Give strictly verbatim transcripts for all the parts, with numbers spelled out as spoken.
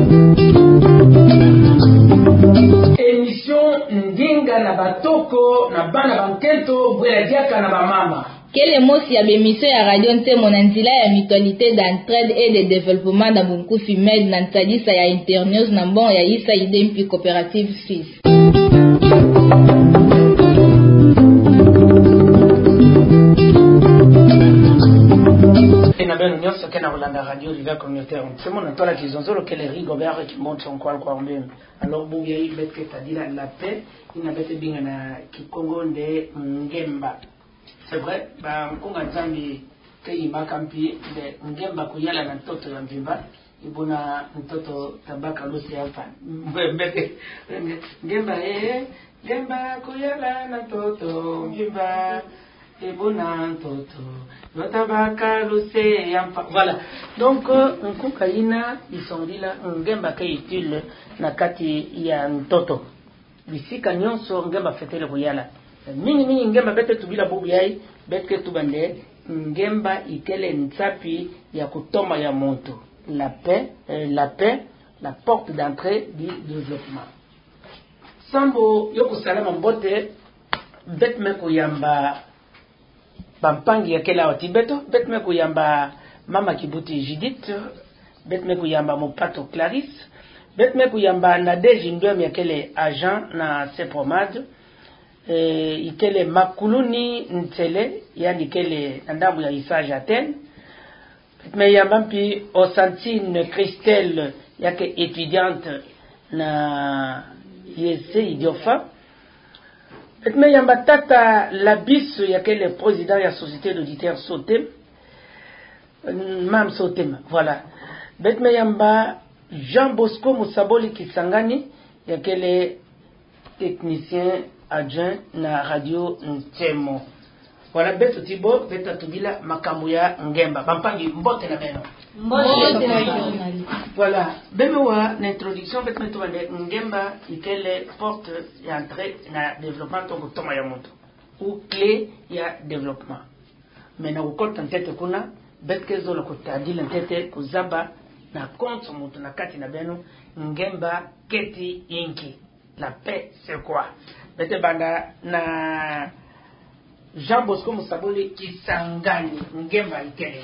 Émission Ndinga na batoko na bana bankento bwela diaka na bamama. Quel mot si ya bémission ya radio Ntemo na nzela ya mutualité d'entraide et de développement na bunkufi med na ntadisa ya internews na mbon ya isa ide mpi coopérative suisse. Na beno nyonso kena kolanda radio liva communautaire Ntemo na tola kizonzolo kele Rigobert qui monte son kwal kwa mbem. Alors bu yayi betke tadila la paix ina bete binga na kikongo nde ngemba. C'est vrai, bah mkunga nzambi kei makampi de ngemba kuyala na mtoto ya mvimba ibuna mtoto tabaka lusi hapa mbete ngemba eh ngemba kuyala na mtoto mvimba ibuna mtoto tabaka lusi hapa. Voilà, donc mkunga ina isondila ngemba kei utile na kati ya mtoto bisika nyonso ngemba fetele kuyala mingi mingi ngemba bete tubila bubu yai bete tubande ngemba ikele nsapi ya kutoma ya muntu la paix euh, la paix la porte d'entrée du développement. Sambo yoko salama mbote bete me kuyamba bampangi ya kela wa Tibeto, bete me kuyamba mama Kibuti Judith, bete me kuyamba Mopato Clarisse, bete me kuyamba Nadege Ndwem ya kele agent na Sepromade. E, ikele makuluni ntele yani kele ndambu ya Isa Jaten me yambampi Osantine Christelle yake étudiante na yese idiofa me yamba tata Labiso yakele président ya société d'auditeurs Sotem mam Sotem. Voilà, bet me yamba Jean Bosco Musaboli Kisangani yakele technicien adjoint na radio Ntemo. Voilà, beto tibo beta tubila makambo ya ngemba bampangi mbote na beno Mbote na voilà, bemewa na introduction beto metubande ngemba ikele porte ya entrée na développement to kutoma ya mtu ou clé ya développement. Mena ukota ntete kuna betke zo lokotadila ntete kuzaba na compte mtu na kati na beno ngemba keti inki. La paix c'est quoi? Bete banda na Jean Bosco Musaboli Kisangani ngemba ikele.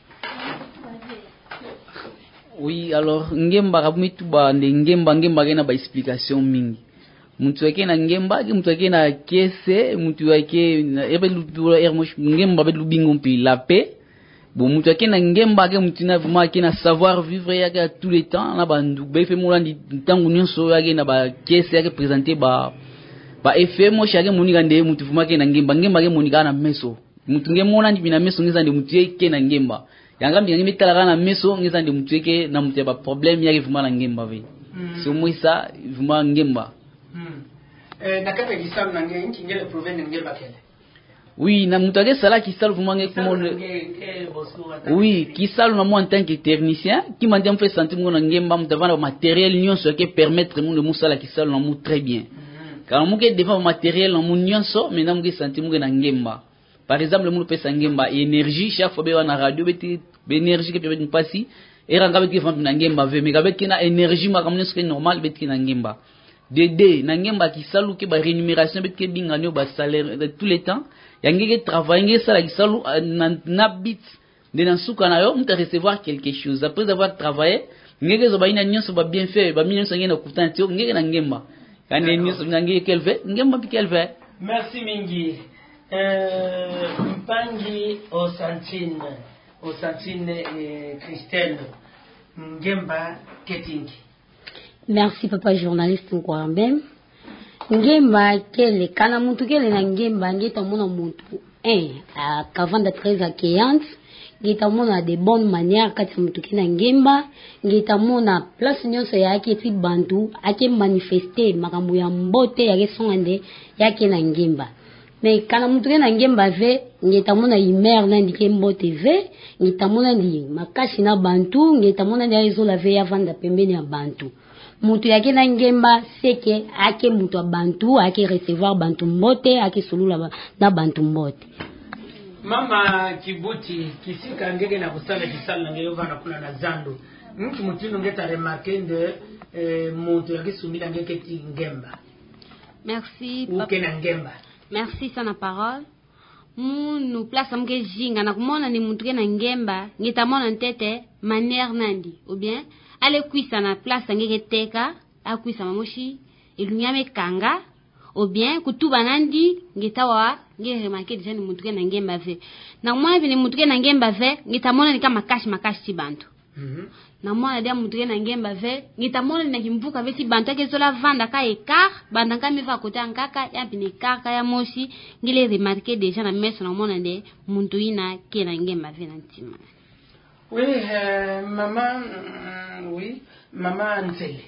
Oui, alors ngemba kabumitu ba ngemba ngemba kena ba explication mingi. Mtu yake na ngemba, mtu yake na kese, mtu yake ebe lu ermosh ngemba be lu bingompi la paix. Bon mtu yake na ngemba ke mtu na vraiment kena savoir vivre yake à tous les temps na bandu be fe molandi tangu nyonso yake na ba kese yake présenter ba ba efe mo shage muni kande mutu fumake na ngemba ngemba ke muni kana meso mutu ngemona ndi bina meso ngeza ndi mutu yake na ngemba yanga mbi mitala kana meso ngeza ndi mutu yake na mutu ba problème yake fuma na ngemba ve so moisa fuma ngemba mm. eh na kata gisalu na ngemba ngele provenir ngemba kele. Oui, na mutu yake sala kisalu fuma nge kumone. Oui, kisalu na moi en tant que technicien qui m'a dit on fait sentir mon ngemba mutu vana matériel nyonso yake permettre mon de musala kisalu na mu très bien. Quand on est devant matériel en nyonso maintenant on senti mon na ngemba. Par exemple mon pesa ngemba énergie chaque fois be na radio beti énergie que peut passer et ranga beti fam na ngemba ve mais avec na énergie ma comme c'est normal beti na ngemba. Dede na ngemba ki salu ke ba rémunération beti binga no ba salaire de tous les temps yangeke travailler ça la ki salu na bit de na suka na yo mta recevoir quelque chose après avoir travaillé ngeke zo ba ina nyonso ba bien fait ba nyonso ngena kutanti ngeke na ngemba. Merci Mingi. Euh, Mpangi Osantine, Osantine et Christelle Ngemba Ketingi. Merci papa journaliste Nkwambe. Ngemba kele kana muntu kele na ngemba ngeta mona muntu eh avant d'être très accueillante ngeta mona de bonnes manières kati muntu kina ngemba ngeta mona place nyonso yake ti bantu ake manifester makambo ya mbote yake songande yake na ngemba mais kana muntu kina ngemba ve ngeta mona imer na ndike mbote ve ngeta mona ndi makashi na bantu ngeta mona ndi azo la ve avant da pembeni ya bantu mutu yake na ngemba seke ake mutu wa bantu ake recevoir bantu mbote ake solula na bantu mbote. Mama Kibuti kisika ngege na kusala kisala ngeyova na kula na zando mtu mutindo ngeta remarqué de euh monto yake sumila ngeke ti ngemba. Merci papa. Uke na ngemba. Merci sana parole. Munu place amke jinga na kumona ni muntu ke na ngemba ngitamona ntete manière nandi ou bien ale kuisa na place ngeke teka akuisa mamoshi ilunyame kanga ou bien kutuba nandi ngitawa ngeke remarqué déjà ni muntu ke na ngemba ve na mwana vile muntu ke na ngemba ve ngitamona ni kama makashi makashi ti bantu. Mhm. Na mwana dia muntu ke na ngemba ve ngitamona na kimvuka ve ti bantu ke zola vanda ka ekar banda ka miva kota nkaka ya bine kaka ya moshi ngile remarqué déjà na meso na mwana de muntu ina ke na ngemba ve na ntima. Oui, euh, maman, euh, oui, maman Nzele.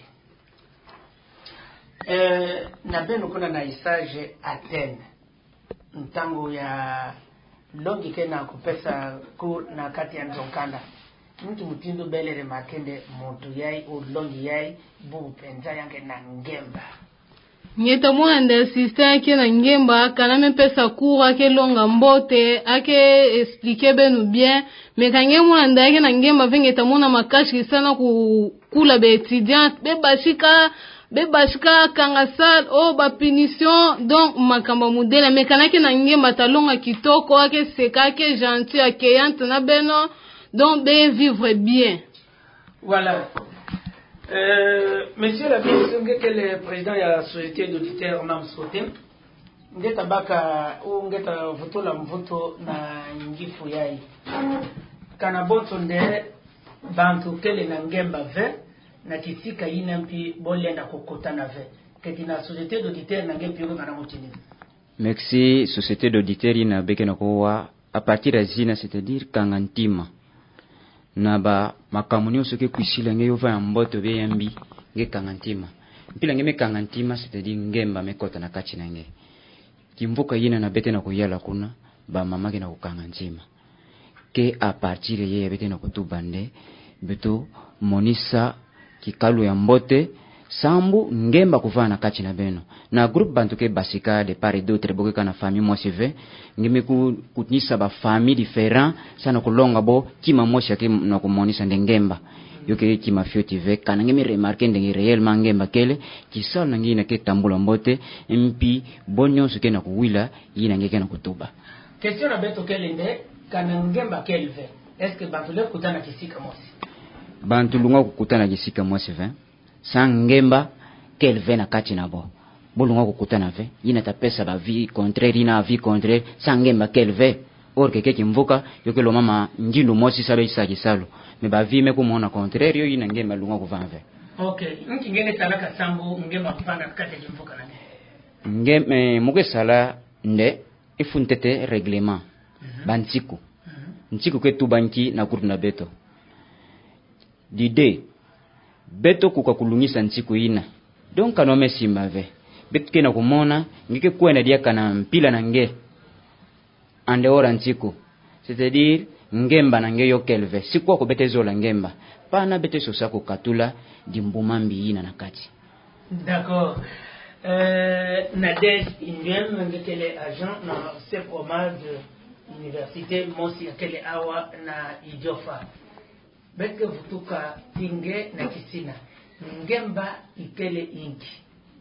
Euh, na beno kuna na isage Athènes. Ntango ya longi ke na kupesa ku na kati ya nzonkanda. Mtu mutindo bele remakende muntu yai o longi yai bu penza yange na ngemba. Nyeta mwana nda system ke na ngemba kana me pesa kura ke longa mbote ake expliquer benu bien mais kange mwana nda ke na ngemba vengeta mwana makashi sana ku kula be étudiant be bashika be bashika kanga sal o ba punition donc makamba modèle mais kana ke na ngemba talonga kitoko ake seka ke gentil accueillant na beno donc be vivre bien. Voilà. Euh, monsieur la ministre, que le président de la société d'auditeurs Mam Sotem, ngeta baka ou ngeta voto la mvoto na ngifu yai. Kana boto nde bantu kele na ngemba ve na kitika ina mpi bole na kokota na ve. Keti na société d'auditeurs na ngempi yoko kana mutini. Merci société d'auditeurs ina beke na kowa à partir de zina, c'est-à-dire kangantima. Na ba makamuni osoke kuisila nge yova ya mboto be yambi nge kangantima mpila nge me kangantima c'est-à-dire ngemba mekota na kachi na nge kimvuka yina na bete na kuyala kuna ba mamake na kukangantima ke a partir ye bete na kutubande beto monisa kikalu ya mbote sambu ngemba kuvana na kachi na beno na groupe bantu ke basika de part et d'autre boke kana famille moi cv ngime ku kutnisa ba famille différent sana kulonga bo kima moshi ke na kumonisa ngemba yoke kima fioti ve kana ngime remarquer ndenge réellement ngemba kele kisal na ngina ke tambula mbote mpi bonyo suke na kuwila yina ngeke na kutuba question na beto kele nde kana ngemba kele ve est-ce que bantu le kutana kisika mosi bantu lunga kukutana kisika mosi ve sangemba kelve na kati na bo bolunga kukutana ve yina tapesa ba vie contraire ina vie contraire sangemba kelve or que keki mvuka yoke lo mama njindu mosi sabe isa kisalo me ba vie me kumona contraire yo yina ngemba lunga kuvanve. Okay, nki ngene talaka sambu ngemba kupanda kati ya mvuka nani ngeme muke sala nde ifuntete règlement mm-hmm. Bantiku mm-hmm. Ntiku ke tubanki na groupe na beto dide beto kuka kulungisa ntiku ina donc kanome simbave beto kena kumona ngike kwena dia kana mpila na nge ande ora ntiku c'est-à-dire ngemba na nge yo kelve sikwa ko betezo la ngemba pana bete sosa ko katula dimbumambi ina na kati. D'accord. Euh, Nadège Indien, ngekele agent na sepoma de l'université Mosi akele awa na Idiofa. Beke vutuka tinge na kisina. Ngemba ikele inki.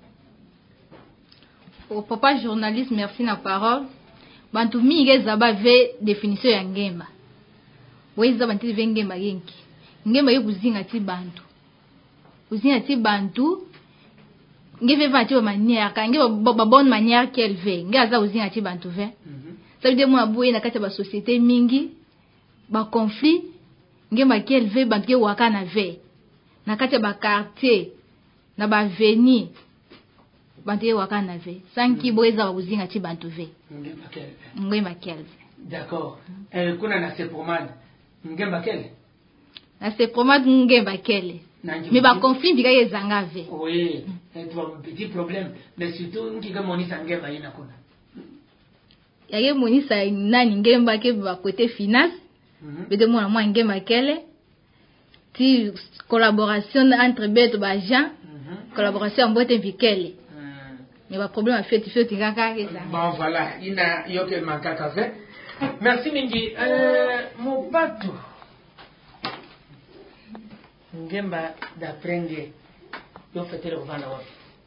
Au papa journaliste, merci na parole. Bantu mingi zaba ve définition ya ngemba. Weza bantu ve ngemba yenki. Ngemba yo kuzinga ti bantu. Kuzinga ti bantu. Ngeve va ti manière ka ngeve ba bonne manière qu'elle veut. Ngaza kuzinga ti bantu ve. Ça veut dire moi boye na kati ba société mingi ba conflit ngemba qu'elle veut bantu ke waka na ve. Na kati ba quartier na ba veni bantu ke waka na ve. Sanki boeza kuzinga ti bantu ve. Ngemba qu'elle. Ngemba qu'elle. D'accord. Euh kuna na sepomade. Ngemba qu'elle. Na sepomade ngemba qu'elle. Mais ba conflit bika yezanga ve. Oui, c'est un petit problème, mais surtout nki ga monisa ngemba ina kuna. Yage monisa nani ngemba ke ba côté finance. Mhm. Bede mona mwa ngemba kele. Ti collaboration entre beto ba agent, mm-hmm. Collaboration mbote vikele. Mm. Mais ba problème a fait fait tingaka keza. Bon voilà, ina yoke mankaka ve. Merci mingi. Euh mon bateau. ngemba d'aprenge yo fetele kuvanda wapi?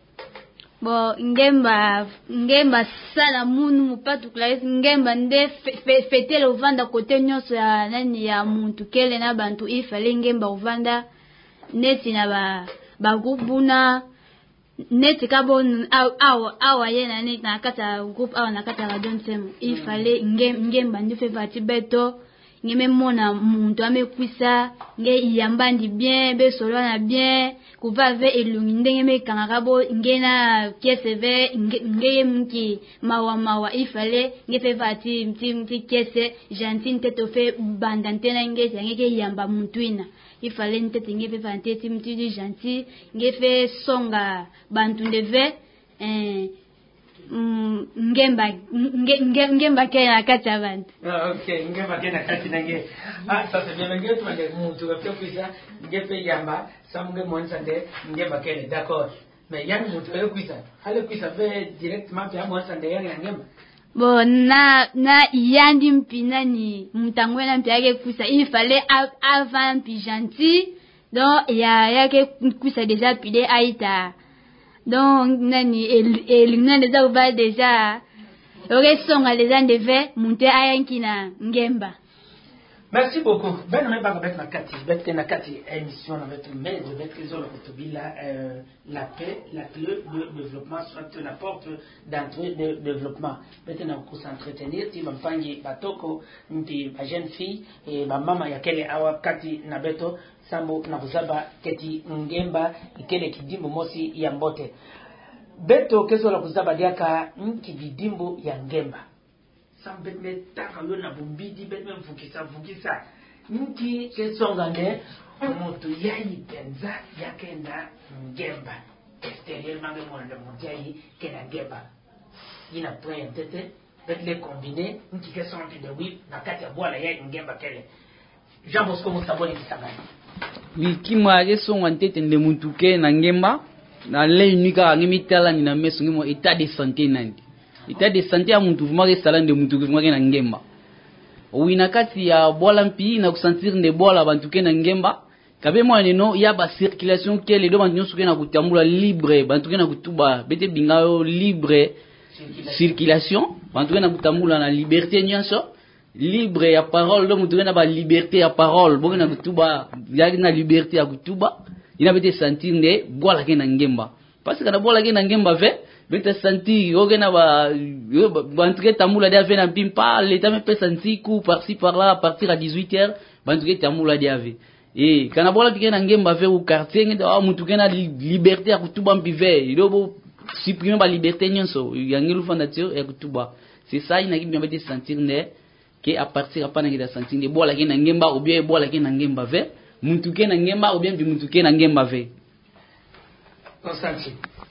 Bo ngemba ngemba sala munu mupatu kula ngemba nde fetele uvanda kote nyonso ya nani ya muntu kele na bantu ifale ngemba uvanda neti na ba ba gubuna neti kabon awa awa yena neti na kata group awa na kata radio nsemo ifale ngemba ndi fe vati beto ngeme mona muntu amekwisa nge yambandi bien be solo na bien kuva ve elungi ndenge me kangabo ngena keseve nge mki mawa mawa ifale nge fe vati mti mti kese gentil teto fe bandantena nge ngeke yamba muntuina ifale ntete nge fe vati mti gentil nge fe songa bantu ndeve eh Mm, ngemba nge, ngemba kena kati abantu. Ah, okay, ngemba kena kati nange. Ah, sasa bien nge twende muntu kapia kuisa ngepe yamba samunge monza nde ngemba kene, d'accord. Mais yangi muntu yo kuisa. Hale kuisa ve directement pia monza nde yangi ngemba. Bo na na yandi mpina ni mtangwena mpia yake kuisa ifale avant pi gentil. Donc ya yake kuisa déjà pide aita. Donc nani el nani déjà va déjà aurait songa les ans de ve monter ayanki na ngemba. Merci beaucoup. Ben on va mettre na kati, mettre na kati émission na mettre mais de mettre les autres kutubila euh la paix, la clé de développement soit la porte d'entrée de développement. Maintenant on s'entretenir ti mpangi batoko ndi ba jeune fille et ba mama ya kele awa kati na beto sambo na kuzaba keti ngemba ikele kidimbo mosi ya mbote beto kezo la kuzaba diaka nki bidimbo ya ngemba sambetme taka yo na bumbidi betme mfukisa mfukisa nki kesonga ne moto yayi penza yake na ngemba extérieur mange monde mondial kena ngemba ina point tete betle combiner nki kesonga de whip na kati ya bola yayi ngemba kele Jean Bosco Musaboni kisangani Wikima gesonga ntete nde mutuke na ngemba na le unika ngimitala ni na meso ngimo état de santé nandi état de santé ya muntu vuma ke sala nde mutuke vuma ke na ngemba wina kati ya bola mpi na kusentir nde bola bantuke na ngemba kabe mwana no ya ba circulation kele do bantu nyosuke na kutambula libre bantuke na kutuba bete bingayo libre circulation bantuke na kutambula na liberté nyonso libre ya parole donc tu na ba liberté ya parole bonga na kutuba ya na liberté ya kutuba ina bete sentir ne bola ke na ngemba parce que na bola ke na ngemba ve bete sentir oge na ba bantuke tamula dia ve na pimpa l'état me peut sentir coup par ci par là à partir à dix-huit heures bantuke tamula dia ve et kana bola ke na ngemba ve au quartier ngi da mutuke na liberté ya kutuba mpive idobo supprimer ba liberté nyonso ya ngilu fondateur ya kutuba c'est ça ina ki bien bete sentir ne que à partir à pana ngida sentir de bola ke na ngemba ou bien bola ke na ngemba ve muntu ke na ngemba ou bien bi muntu ke na ngemba ve Constantin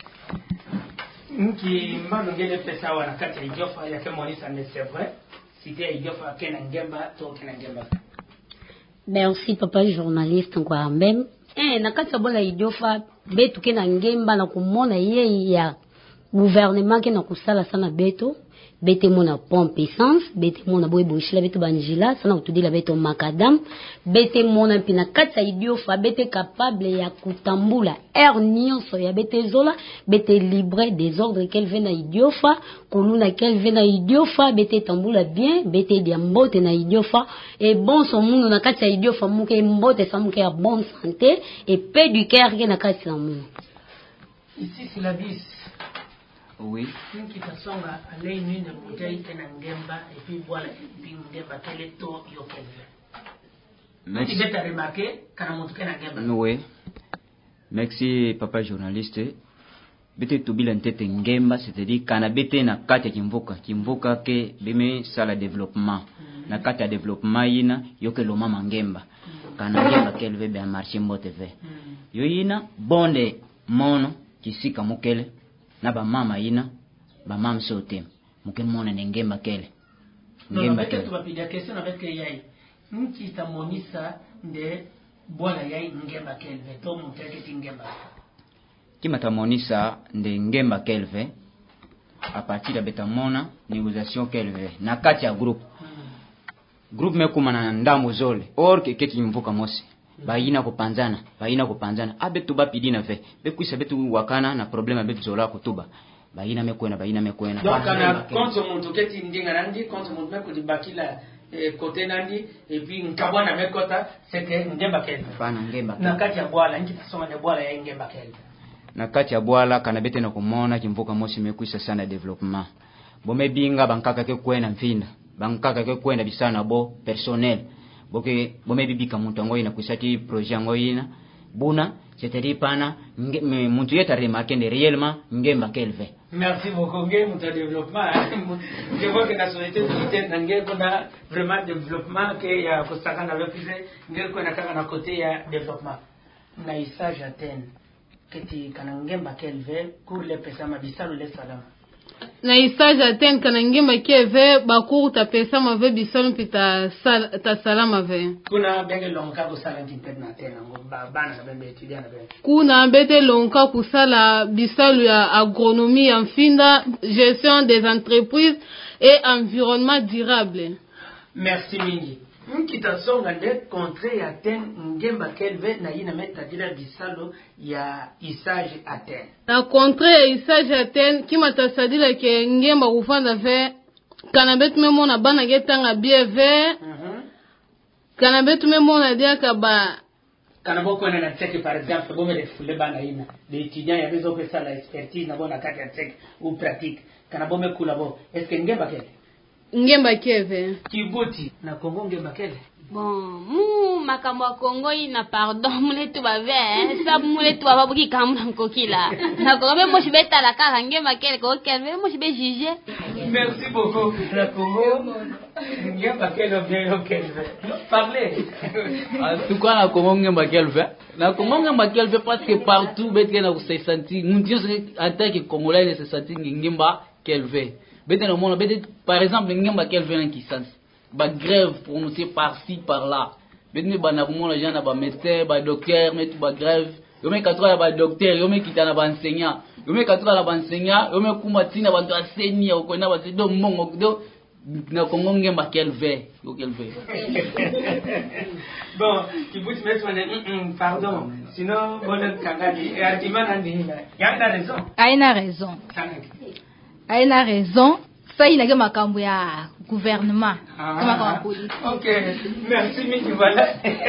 nki mbano ngele pesa wana kati ya Idiofa ya kemonisa ne c'est vrai cité Idiofa ke na ngemba to ke na ngemba. Merci papa journaliste kwa mbem eh na kati ya bola Idiofa betu ke na ngemba na kumona ye ya gouvernement ke na kusala sana beto bete mona pompe essence bete mona boy bonchila bete banjila sana utudila bete macadam bete mona pina kata Idiofa bete capable ya kutambula air nyonso ya bete zola bete libre des ordres qu'elle vient na Idiofa konuna qu'elle vient na Idiofa bete tambula bien bete dia mbote na Idiofa et bon son mundo na kata Idiofa muke mbote sa muke ya bonne santé et paix du cœur ke na kata na mundo ici c'est la vie. Oui. Nki tasonga alei nini mujai tena ngemba et puis voilà puis ngemba kele to yo kele. Merci. Beta remarqué kana mutu kena ngemba. Oui. Merci papa journaliste. Bete tubila ntete ngemba c'est-à-dire kana bete na kati kimvuka kimvuka ke bime sala développement. Mm. Na kati ya développement yina yoke lo mama ngemba. Mm. Kana ngemba kelve be marché mbote ve. Mm. Yo yina bonde mono kisika mukele. Na ba mama ina ba mama sote mukeni mona ngemba kele ngemba kele tu bapidia question avec yai nki tamonisa nde bola yai ngemba kele to muteke tingemba kima tamonisa nde ngemba kele a partir de betamona négociation kele na kati ya groupe hmm. Groupe me kuma na ndambo zole or ke keti mvuka mosi baina kupanzana baina kupanzana abetu bapidina ve bekwisa betu wakana na problema betu zola kutuba baina mekwena baina mekwena donc ana contre muntu keti ndinga nandi contre muntu meko dibakila côté nandi et puis nkabwana mekota c'est que ngemba kelve pana ngemba na kati ya bwala nki tasoma ne bwala ya ngemba kelve na kati ya bwala kana bete na kumona kimvuka mosi mekwisa sana development bome binga bankaka ke kwena mfinda bankaka ke kwenda bisana bo personnel boke bome bibika muntu ngoina kwisati projet ngoina buna c'est-à-dire pana muntu yeta remarquer réellement ngemba kelve. Merci beaucoup ngemba de développement. Je vois que la société militaire ngemba vraiment développement que ya kosaka na vepise ngemba na kaka na côté ya développement na isage Athènes keti kana ngemba kelve pour les pesama bisalo les salama na isage Athènes kana ngemba kelve bakuru ta pesama ve bisalo pita sal ta salama ve kuna benge lonka ko sala internet Athènes ngo bana na bembe étudiant na bembe kuna bete lonka kusala bisalo ya agronomie en finda gestion des entreprises et environnement durable. Merci mingi mkitasonga nde contre ya Athènes ngemba kelve na yina meta dila bisalo ya isage Athènes na contre ya isage Athènes kima tasadila ke ngemba kufanda ve kana betu memona bana getanga bien ve mhm kana betu memona dia ka ba kana boko na teke par exemple bo me fule bana ina de étudiants ya bezo pesa la expertise na bona kati ya teke ou pratique kana bo me kula bo est-ce que ngemba kelve ngemba keve kibuti na Kongo ngemba kele bon mu makambo Kongo ina pardon mule tu bave sa mule tu baba buki kamna kokila na ko be mo shibeta la kaka ngemba kele ko kele mo shibe juger. Merci beaucoup na Kongo ngemba kele bien kele parler en tout cas na Kongo ngemba kele na Kongo ngemba kele parce que partout betke na se sentir mundio en tant que Congolais se sentir ngemba kele bete no mona bete par exemple ngemba kelve na Kisasa ba grève prononcée par-ci par-là bete ba na mona jana ba médecin ba docteur metu ba grève yo me katwa ba docteur yo me kitana ba enseignant yo me katwa ba enseignant yo me kuma tina ba ndo aseni ya ko na ba do mongo do na Kongo ngemba kelve yo kelve bon kibuti metu na pardon sinon bonne kangadi argument nandi ya na raison aina raison aina raison ça il a que makambo ya gouvernement ah, makambo politique. OK merci mingi voilà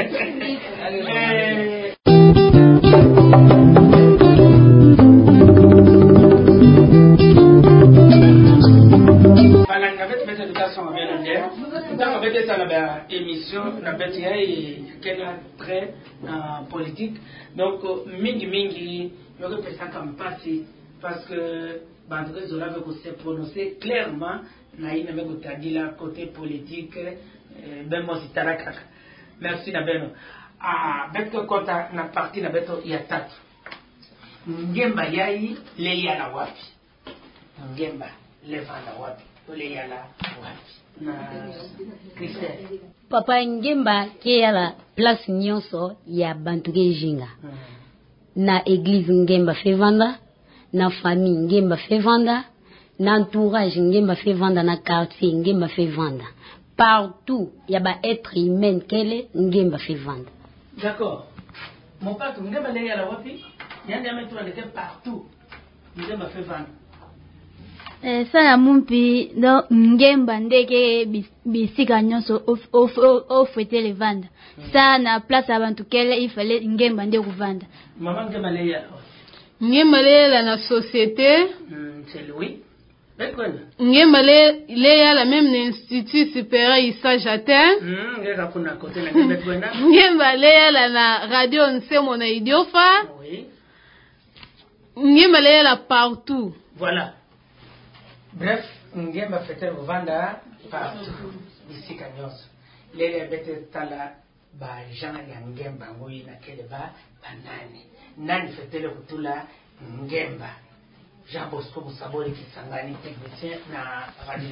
bana ngabet bete education bien bien donc bete ça la émission na bete ay quel très politique donc mingi mingi yo que ça comme passer parce que bandre zola veut se prononcer clairement na ina mego tadila côté politique ben mo sitaraka merci na beno ah beto kota na parti na beto ya tatu ngemba yai le yala wapi ngemba le vanda wapi le yala wapi na Christelle papa ngemba ke yala place nyonso ya bantu ke jinga hmm. na église ngemba fe vanda na famille ngemba fait vendre na entourage ngemba fait vendre na quartier ngemba fait vendre partout ya ba être humain kele ngemba fait vendre. D'accord mon père ngemba le yala wapi yande ametu alete partout ngemba fait vendre eh sana mumpi do ngemba ndeke bisika nyonso ofete le vendre ça na place abantu kele il fallait ngemba ndeke vendre maman ngemba le yala ngemba le na société mm, c'est Louis Bekwen ngemba le le ya la même institut supérieur Isage Athènes mm ngeka kuna côté na ngemba kwenda ngemba le ya la na radio Nsemo na Idiofa oui ngemba le ya la partout voilà bref ngemba fete vanda partout ici kanyoso lele bete tala ba jana ya ngemba ngoi na kele ba banani nani fetele kutula ngemba Jean Bosco Musaboli Kisangani technicien na radio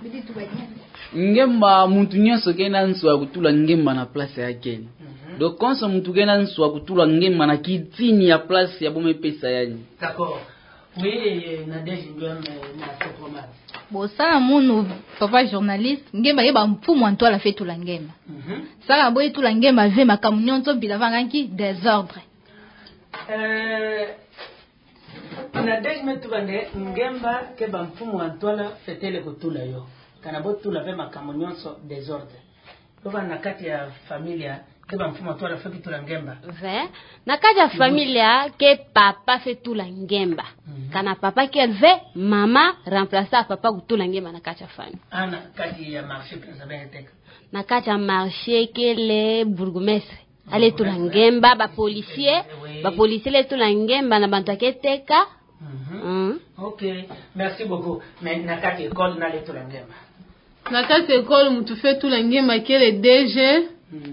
ngemba muntu nyonso kena nswa kutula ngemba na place yake mm -hmm. donc konso muntu kena nswa kutula ngemba na kitini ya place ya bome pesa yani d'accord oui na deje ngem na Sopoma Bon, ça, mon papa journaliste, ngemba yeba mfumu antwala fait tout la ngemba. Ça, la boye tout la ngemba ve ma kamunyon bila vanganki désordre. Euh, na dejme tu bande ngemba ke ba mfumu antwala fetele ko tula yo. Kana bo tula ve ma kamunyon so désordre. Baba na kati ya familia ke ba mfumu antwala fait tout la ngemba. Ve, na kati ya familia ke papa fait tout la ngemba. Kana papa qu'elle veut, maman remplacer papa pour tout l'angemba na kati ya famille. Ana kati ya marché pesa bentek. Na kati ya marché que le bourgmestre ale tout l'angemba ba policier, ba policier le tout l'angemba na bantu aketeka. Mhm. OK, merci beaucoup. Mais na kati école na le tout l'angemba. Na kati école mutu fait tout l'angemba que le D G.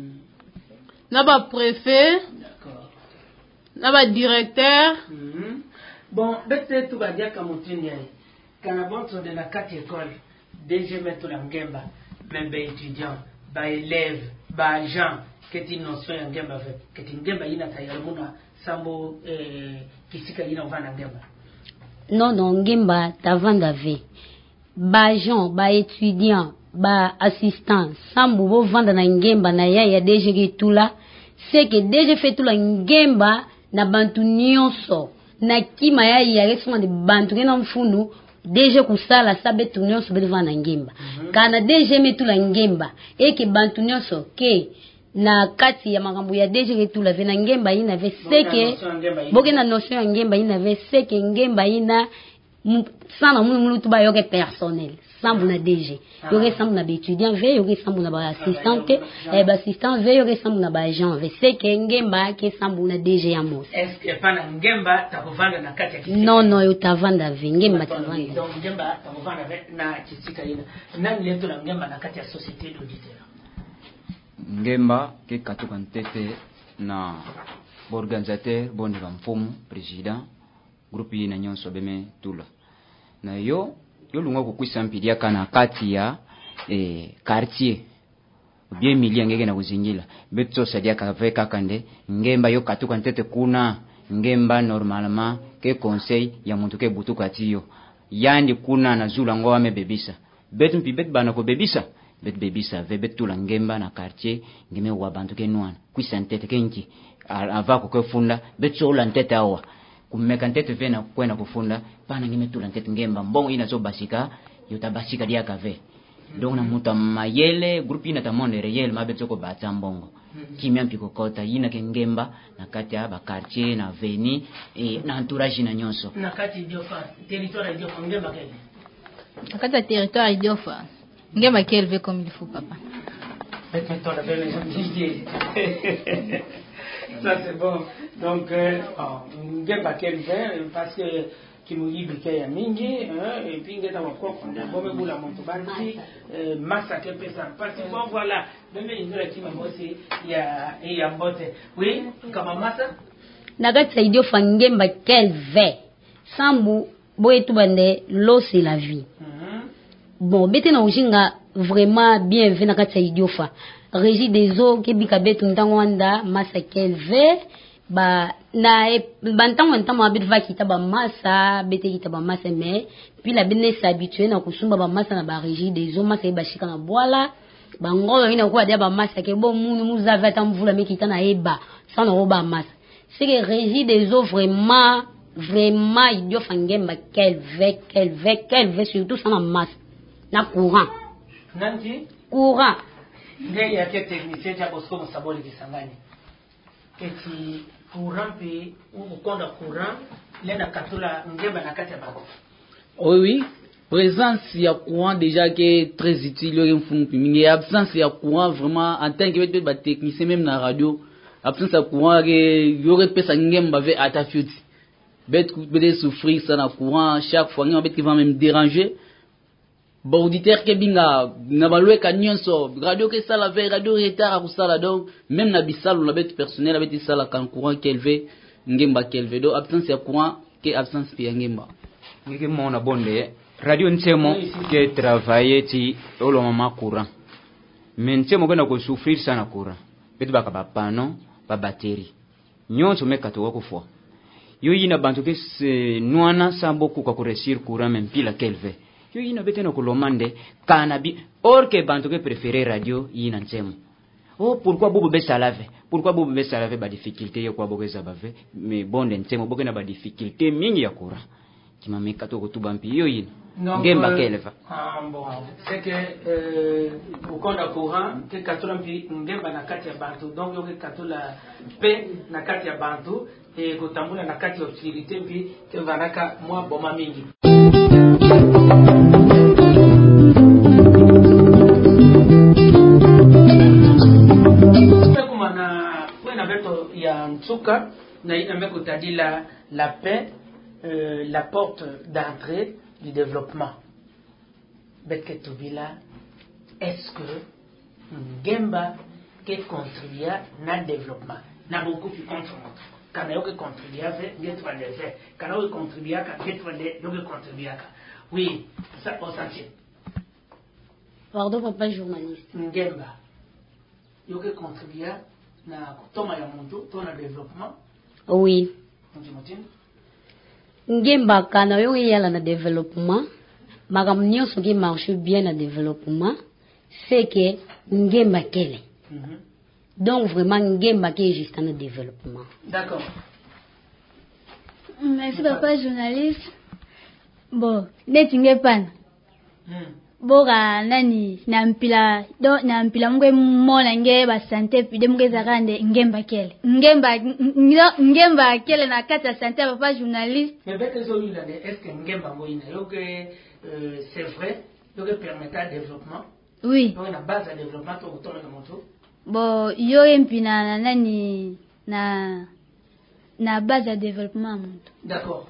Na ba préfet. D'accord. Na ba directeur. Mhm. Bon, bête tout va dire comme tu dis. Quand on entre dans la quatre écoles, déjà mettre la ngemba, même les étudiants, les élèves, les agents, que tu n'as pas un ngemba fait, que tu ngemba ina tayari muna sambo kisika ina vana ngemba. Non non ngemba tavanda ve. Ba agent, ba étudiant, ba assistant, sambo bo vanda na ngemba na ya ya déjà que tout là, c'est que déjà fait tout la ngemba na bantu nyonso. Na kima ya ya resoma de bantu kena mfunu deje kusala sabe tunyoso bedva na ngemba kana deje metula ngemba eke bantu nyonso ke na kati ya makambo ya deje ketula ve na ngemba ina ve seke boke na notion ya ngemba ina ve seke ngemba ina sana mulu mulu tuba yoke personnel sambu na deje yoke sambu na étudiant ve yoke sambu na ba assistant e ba assistant ve yoke sambu na ba agent ve seke ngemba ke sambu na deje ya mos. Est-ce que pana ngemba takuvanga na kati ya kisika? Non non yo tavanda ve ngemba tavanda. Donc ngemba takuvanga na kisika ina. Nani leto la ngemba na kati ya société d'auditeur? Ngemba ke katuka ntete na organisateur bondi ba mfumu président groupe ina nyonso beme tula. Na yo yo lunga kukwisa mpidia kana kati ya eh, quartier bien milia ngeke na kuzingila beto sadia kaveka kande ngemba yo katuka ntete kuna ngemba normalement ke conseil ya muntu ke butu katiyo yandi kuna na zula ngo ame bebisa betu mpi bet bana ko bebisa bet bebisa ve betu la ngemba na quartier ngeme wa bantu ke nwana kwisa ntete kenki avako ke funda betu la ntete awa kumeka ntete vena kwenda kufunda pana ngime tula ntete ngemba mbongo ina zo basika yota basika dia kave donc na muta mayele groupe ina ta monde réel mabe tsoko batsa mbongo kimya mpiko kota ina ke ngemba na kati ya ba quartier na veni et na entourage na nyonso na kati diofa territoire diofa ngemba kele na kati ya territoire diofa ngemba kele comme il faut papa bête toi la belle ça c'est bon. Donc, euh, on va parce que qui nous dit que y a mingi et puis ngeta wako konda bombe bula monto banti massacre pesa parce que voilà même une heure qui m'a bossé il y a il y a mbote oui comme massa naga saidio fangemba quel ve sambu boye tubande l'eau c'est la vie. Bon bete na ujinga vraiment bien vu naga saidio fa régie des eaux ke bikabetu ndangwanda massa quel ve ba na bantango ntamo abit va kita ba massa bete kita ba massa mais puis la bine s'habituer na kusumba ba massa na ba régie des eaux massa ba shika na boala ba ngolo ina kwa dia ba massa ke bo munu muzava tamvula mekita na eba sana roba massa c'est que régie des eaux vraiment vraiment idio fangemba quel ve quel ve quel ve surtout sana massa na courant nanti courant ngai ya ke technicien ya bosko msaboli kisangani eti courant pe ou konda courant lena katula ngemba na kati ya bako. Oui oui, présence ya courant déjà qui est très utile au fond puis absence ya courant vraiment en tant que peut-être technicien même na radio absence ya courant que y aurait pesa ngemba ve atafiuti bet peut souffrir ça na courant chaque fois ngemba qui va même déranger bon auditeur ke binga na balwe kanyonso radio ke sala ve radio retard ku sala donc même na bisalo la bet personnel la bet sala kan courant kelve ngemba kelve do absence ya courant ke absence pi ngemba ngeke mona bonde radio ntemo ke travailler ti olo mama courant mais ntemo kena ko souffrir sana courant bet baka ba pano ba batterie nyonso meka to ko fo yo yina bantu ke se nuana sambo ku ka ko resir courant même pila kelve yo ina beke no kolomande kana bi or que bantu ke préférer radio ina nsemo. Oh, pourquoi bobo be salave? Pourquoi bobo be salave ba difficulté ya kwa bobo zabave? Mais bonde nsemo boke na ba difficulté mingi ya kura. Kima mekato ko tubampi yo ina. Ngemba keleva. Ah bon, c'est que euh au compte courant que katolampi ngemba na kati ya bantu. Donc yo ke katola pe na kati ya bantu et kutambula na kati ya obscurité mpi ke vanaka mwa boma mingi. Ya Nsuka na ina meko tadila la paix, euh, la porte d'entrée du développement. Betke tubila, est-ce que Ngemba qui contribue na développement na beaucoup qui contre notre quand yo que contribue avec get va le faire quand yo contribue à get va le yo que contribue à oui ça on s'entend. Pardon papa journaliste. Ngemba yo que contribue na kutoma ya muntu tona développement. Oui. Ngemba kana yo yala na développement magam nyonso qui marche bien na développement c'est que ngemba kele. Mm-hmm. Donc vraiment ngemba qui est juste en développement. D'accord. Merci papa journaliste. Bon, netinge pan. Mm. Boga nani nampila do nampila mwe mona nge ba santé puis de mwe zakande ngemba kele ngemba ngemba kele na kata santé papa journaliste. Mais bête zo ila est-ce que ngemba ngoina yo que euh, c'est vrai yo que permettre développement. Oui. Donc na base de développement to kutoma na moto. Bon yo empina na nani na na base de développement moto. D'accord.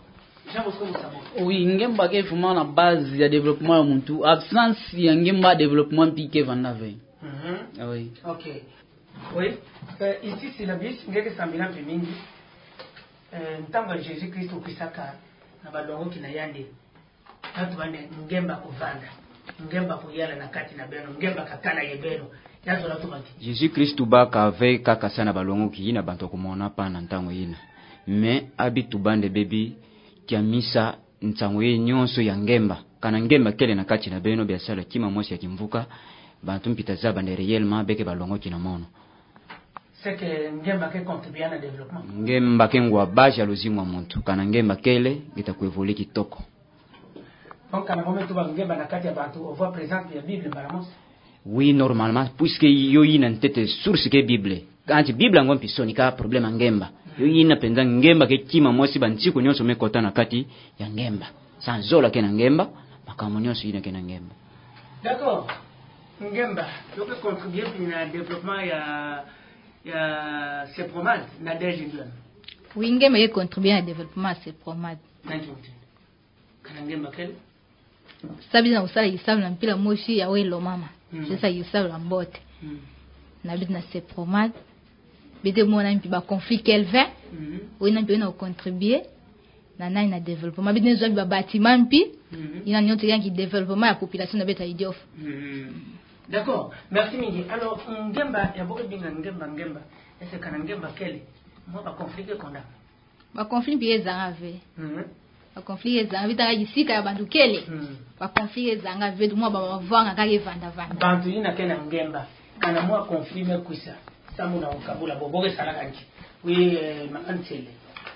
Oui, ngemba ke vraiment la base ya développement ya muntu. Absence ya ngemba développement piqué vandave. Mhm. Oui. OK. Oui. Euh, ici c'est la bis ngeke sambila mingi. Euh ntango Jésus Christ okisaka na balongo kina yande. Atu bane ngemba kuvanda. Ngemba kuyala na kati na beno, ngemba kakana yebeno. Yazo la tumaki. Jésus Christ ubaka ave kaka sana balongo ki na bantu komona pa na ntango yina. Mais abitu bande baby kiamisa ntango ye nyonso ya ngemba kana ngemba kele na kati na beno biasala kima mosi ya kimvuka bantu mpita za bande réellement beke balongo kina mono. C'est que ngemba ke contribue na développement. Ngemba ke ngwa baja lozimu muntu kana ngemba kele gita kuevoli kitoko. Donc kana moment ba ngemba na kati ya bantu on voit présence ya Bible baramos. Oui normalement puisque yo yina ntete source ke Bible. Quand Bible ngom pisonika problème ngemba. Yo yina penza ngemba ke kima mosi bantiku nyonso mekota na kati ya ngemba. Sanzola ke na ngemba, makamu nyonso yina ke na ngemba. D'accord. Ngemba, yo ke contribuer na développement ya ya ces promades na deje ndwana. Oui, ngemba ye contribuer na développement ces promades. Nanti. Kana ngemba kele? Sabi na usala yisabu na mpila moshi ya welo mama. Mm. Sasa yisabu la mbote. Mm. Na bit na ces promades. Bide mona mpi ba conflit kelvin. Mhm. Oui na mpi na contribuer na na na développement. Bide nzo ba bâtiment mpi. Mhm. Ina nyoto yangi développement ya population na beta idiof. Mhm. D'accord. Merci mingi. Alors ngemba ya boke binga ngemba ngemba. Est-ce que kana ngemba kele? Moi ba conflit konda. Ba conflit mpi ezanga ve. Mhm. Ba conflit ezanga bita yisika ya bandu kele. Mhm. Ba conflit ezanga ve moi ba mavanga kage vanda vanda. Bantu ina kena ngemba. Kana moi conflit me kuisa. Samu na ukabula boboge sana kanki. Oui, euh, maantele.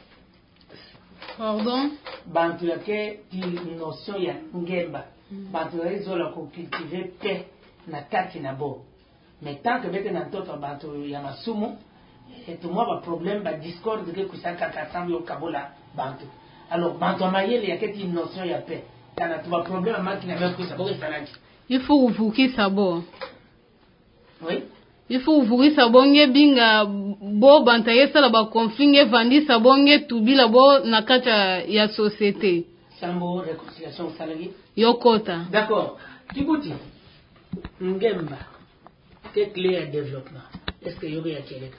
Pardon? Bantu yake ti notion ya ngemba. Mm. Bantu ya izola ko cultiver paix na kati na bo. Mais tant que bete na toto bantu ya masumu, et tout moi ba problème ba discorde que kusaka kasambi ukabula bantu. Alors bantu amayele yake ti notion ya paix. Kana tu ba problème maki na beko saboge sana kanki. Il faut vous qui sabo. Oui. Il faut ouvrir sabonge binga bo bantaye sala ba conflit vandi sabonge tubila bo na kata ya société. Sambo réconciliation salagi. Yokota. D'accord. Kibuti. Ngemba. Quel clé à développement? Est-ce que yoga ya keleka?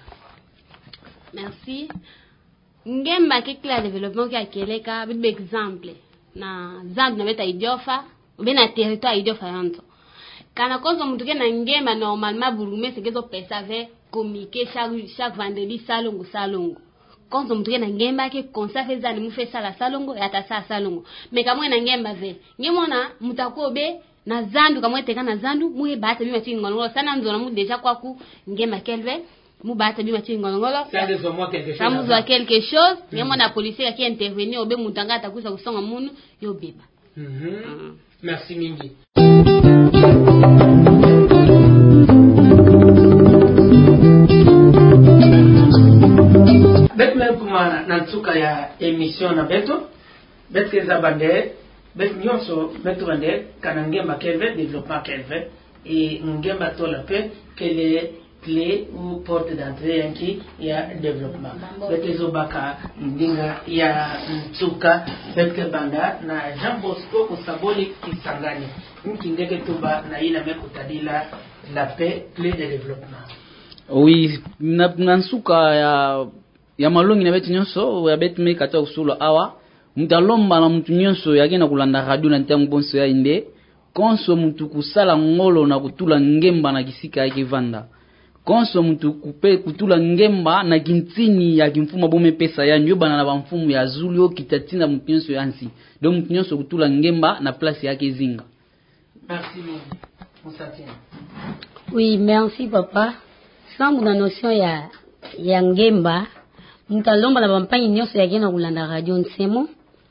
Merci. Ngemba ke clé à développement ki akeleka bi exemple na zambi na beta idiofa ou bien na territoire idiofa yanto. Kana kozo mutu ke na ngemba normalement burume sekezo pesa ve communiquer chaque chaque vendredi salongo salongo konzo mtu na ngemba ke konsa feza ni mufe sala salongo yata sa salongo me kamwe na ngemba ve ngemona mutakobe na zandu kamwe teka na zandu muye bata bima tingi ngolongolo sana nzona mu deja kwaku ngemba kelve mu bata bima tingi ngolongolo ça de moi quelque chose ça mu quelque chose ngemona policier qui intervenir obe mutanga atakuza kusonga munu yo beba. Mhm. Merci mingi. Bet me kuma nantuka ya emission na beto bet ke zabande bet nyonso beto bande kana ngemba kelve développement kelve et ngemba tola pe quelle clé ou porte d'entrée yanki ya développement bet ezobaka ndinga ya ntuka bet ke banda na Jean Bosco Usaboli Kisangani nkindeke tuba na ina mekutadila la paix clé de développement. Oui, na nansuka ya ya malongi na beti nyonso ya beti me kata usulo awa mutalomba na mtu nyonso yagena kulanda radio na ntango bonso ya inde konso mtu kusala ngolo na kutula ngemba na kisika yake vanda konso mtu kupe kutula ngemba na kintini ya kimfuma bome pesa ya nyoba na ba mfumu ya zulio kitatina mtu nyonso yansi donc mtu nyonso kutula ngemba na place yake zinga. Merci Moussatine. Oui, merci papa. Sans la notion ya ya ngemba mutalomba na bampani nyonso ya gena kulanda radio nsemo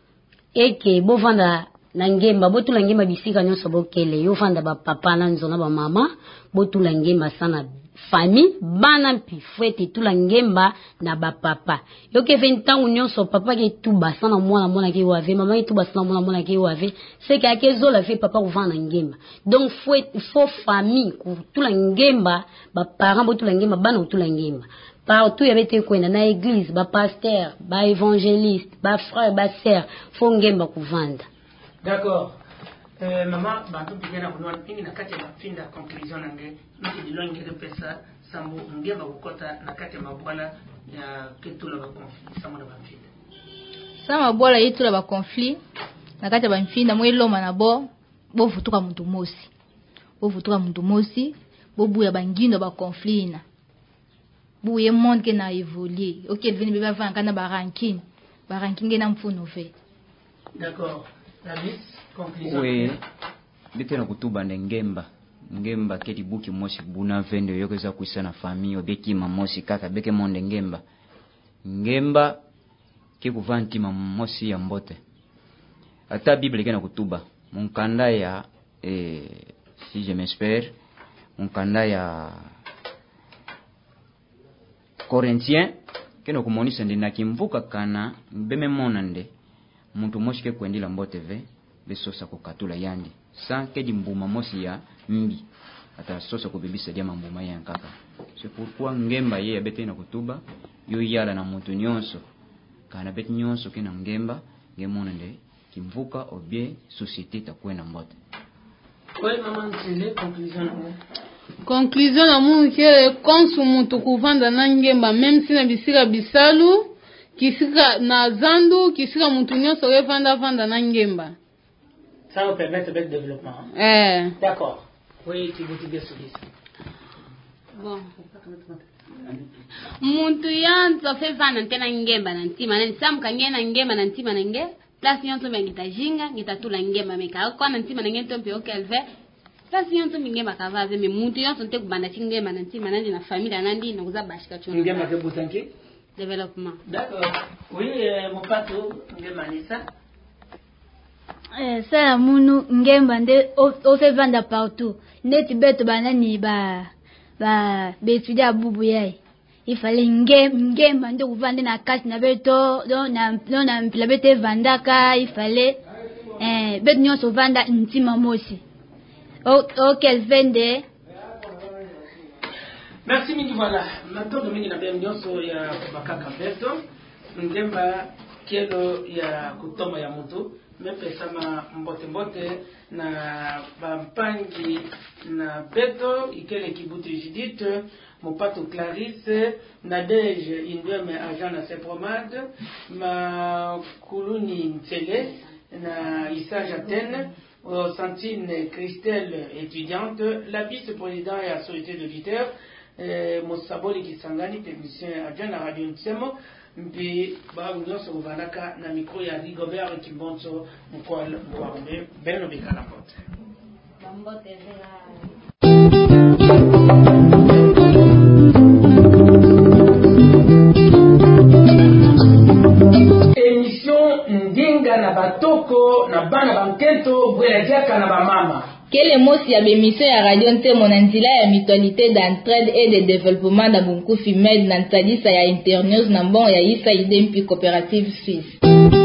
eke bo vanda na ngemba bo tula ngemba bisika nyonso bokele yo vanda ba papa na nzona ba mama bo tula ngemba sana famille bana mpi fete tula ngemba na ba papa yo ke vingt nyonso papa ke tuba sana mwana mwana ke wave mama ke tuba sana mwana mwana ke wave c'est que ke zola fe papa kuvana ngemba donc faut faut famille ku tula ngemba ba parents bo tula ngemba bana tula ngemba partout ya bete kwenda na église ba pasteur ba évangéliste ba frère ba sœur fo ngemba kuvanda. D'accord. Euh, maman bantu bigana kunwa ingi nakati ya mafinda conclusion nange niki dilongi pesa sambu ngemba kukota nakati ya mabwala ya ketula ba conflit sambu na bafinda sama bwala yetu la ba conflit nakati ya bafinda mweloma na bo bo futuka mtu mosi bo futuka mtu mosi bo buya bangindo ba conflit na buye monde ke na évoluer OK vini beba vanga na ba ranking ba ranking na mfuno fe. D'accord. La mise conclusion. Oui. Bete na kutuba ngemba ngemba kedi buki mosi buna vende yokeza kuisa na famille obeki mamosi kaka beke monde ngemba ngemba ke kuvanti mamosi ya mbote ata bible kena kutuba munkanda ya eh, si je m'espère munkanda ya Corinthiens kena kumonisa ndina kimvuka kana mbeme monande muntu moshi ke kwendila mbote ve besosa kukatula yandi sans que di mbuma mosi ya mbi ata sosa kubibisa dia mbuma ya nkaka c'est pourquoi ngemba ye abete na kutuba yo yala na muntu nyonso kana beti nyonso kina ngemba ngemonande kimvuka obie société ta kwena mbote. Oui maman c'est conclusion. Conclusion na mu kele konsu muntu kuvanda na ngemba même si na bisika bisalu kisika na zandu kisika muntu nyonso ke vanda vanda na ngemba. Ça va permettre le développement. Eh. D'accord. Oui, tu veux bien sur ça. Bon. Muntu yanzo fe vanda tena ngemba na ntima na samka ngena ngemba na ntima na nge plus yonzo mengita jinga ngitatula ngemba meka kwa na ntima na ngento mpe okelve plus yonzo ngemba kavaze me muntu yonzo nte kubanda chingemba na ntima na na familia nandi na kuza bashika chona ngemba ke butanki développement. D'accord. Oui, euh, mon pato ngemba ni ça. Eh, ça munu ngemba nde o fait vendre partout. Neti beto banani ba ba betudia bubu yai. Il fallait ngem ngemba ndo kuvanda na kasi na beto do na do na mpila bete vandaka il fallait eh beto nyonso vanda ntima mosi. O o quel vende. Merci mingi voilà. Maintenant mingi na bem nyonso ya bakaka beto ngemba kelo ya kutoma ya mtu mepesa ma mbote mbote na bampangi na beto ikele kibuti Judith mopato Clarisse Nadege indweme agent na Sepromade ma kuluni Ntele na Issa Jatene Santine Christelle étudiante la vice-président et société d'auditeurs eh, Mosaboli Kisangani technicien agent na Radio Nsemo mpi ba nyonso bobandaka na micro ya Rigobert Kimbonso mkwala mkwambe beno bikala mbote Bambote émission ndinga na batoko na bana bankento bwela diaka na bamama Quel mosi ya bémission ya radio ntemo na nzela ya mutualité d'entraide et de développement na bunkufi med na ntadisa ya internews na mbongo ya isa idempi coopérative suisse.